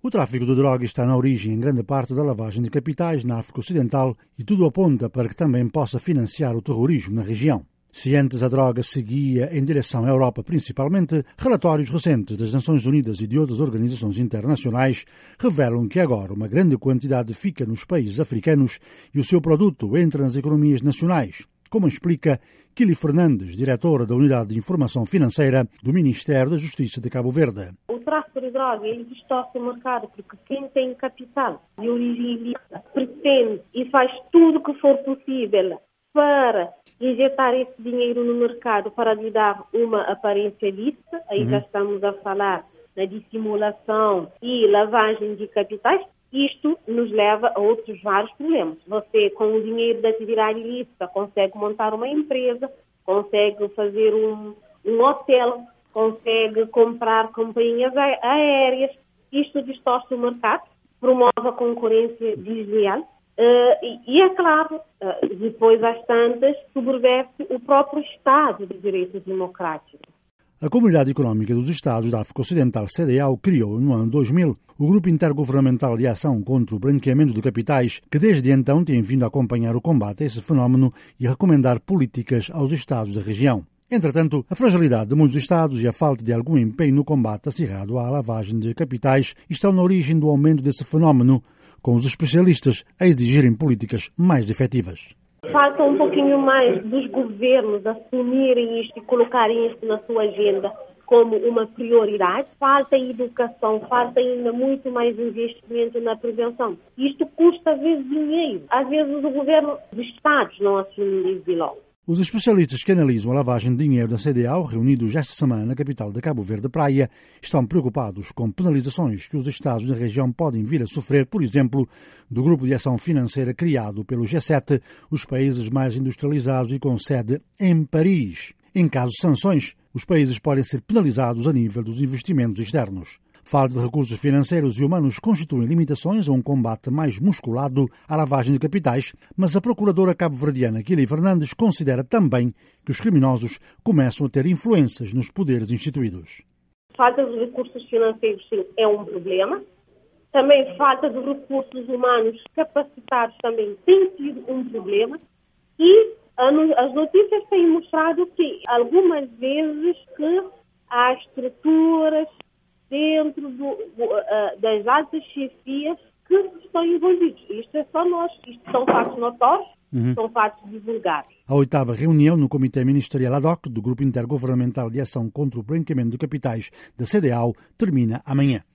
O tráfico de drogas está na origem, em grande parte, da lavagem de capitais na África Ocidental e tudo aponta para que também possa financiar o terrorismo na região. Se antes a droga seguia em direção à Europa principalmente, relatórios recentes das Nações Unidas e de outras organizações internacionais revelam que agora uma grande quantidade fica nos países africanos e o seu produto entra nas economias nacionais, como explica Kili Fernandes, diretora da Unidade de Informação Financeira do Ministério da Justiça de Cabo Verde. O tráfico de droga, ele distorce o mercado, porque quem tem capital de origem ilícita pretende e faz tudo o que for possível para injetar esse dinheiro no mercado para lhe dar uma aparência lícita. Aí já estamos a falar na dissimulação e lavagem de capitais. Isto nos leva a outros vários problemas. Você, com o dinheiro da atividade ilícita, consegue montar uma empresa, consegue fazer um hotel, consegue comprar companhias aéreas. Isto distorce o mercado, promove a concorrência desleal e é claro, depois às tantas, subverte o próprio Estado de Direito Democrático. A Comunidade Económica dos Estados da África Ocidental, CEDEAO, criou no ano 2000 o Grupo Intergovernamental de Ação contra o Branqueamento de Capitais, que desde então tem vindo a acompanhar o combate a esse fenómeno e a recomendar políticas aos Estados da região. Entretanto, a fragilidade de muitos Estados e a falta de algum empenho no combate acirrado à lavagem de capitais estão na origem do aumento desse fenómeno, com os especialistas a exigirem políticas mais efetivas. Falta um pouquinho mais dos governos assumirem isto e colocarem isto na sua agenda como uma prioridade. Falta educação, falta ainda muito mais investimento na prevenção. Isto custa às vezes dinheiro. Às vezes o governo dos Estados não assume isso de logo. Os especialistas que analisam a lavagem de dinheiro da CEDEAO, reunidos esta semana na capital de Cabo Verde, Praia, estão preocupados com penalizações que os Estados da região podem vir a sofrer, por exemplo, do Grupo de Ação Financeira criado pelo G7, os países mais industrializados e com sede em Paris. Em caso de sanções, os países podem ser penalizados a nível dos investimentos externos. Falta de recursos financeiros e humanos constituem limitações a um combate mais musculado à lavagem de capitais, mas a procuradora cabo-verdiana Kili Fernandes considera também que os criminosos começam a ter influências nos poderes instituídos. Falta de recursos financeiros, sim, é um problema. Também falta de recursos humanos capacitados também tem sido um problema. E as notícias têm mostrado que algumas vezes que há estruturas dentro das altas chefias que estão envolvidos. Isto é só nós. Isto são fatos notórios, são fatos divulgados. A 8ª reunião no Comitê Ministerial ad hoc do Grupo Intergovernamental de Ação contra o Branqueamento de Capitais da CEDEAO termina amanhã.